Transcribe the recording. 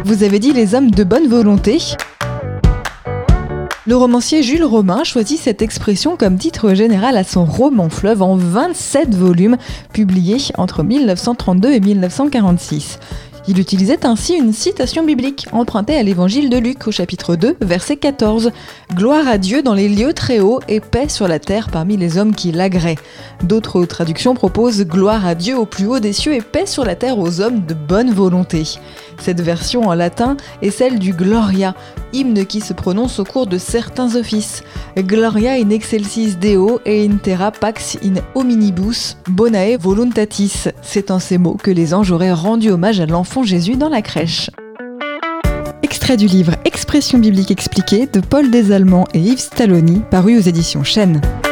Vous avez dit les hommes de bonne volonté ? Le romancier Jules Romain choisit cette expression comme titre général à son roman fleuve en 27 volumes, publiés entre 1932 et 1946. Il utilisait ainsi une citation biblique empruntée à l'évangile de Luc au chapitre 2, verset 14. « Gloire à Dieu dans les lieux très hauts et paix sur la terre parmi les hommes qui l'agréent ». D'autres traductions proposent « Gloire à Dieu au plus haut des cieux et paix sur la terre aux hommes de bonne volonté ». Cette version en latin est celle du Gloria, hymne qui se prononce au cours de certains offices. Gloria in excelsis Deo et in terra pax in hominibus bonae voluntatis. C'est en ces mots que les anges auraient rendu hommage à l'enfant Jésus dans la crèche. Extrait du livre Expression biblique expliquée de Paul Desallemands et Yves Stalloni, paru aux éditions Chênes.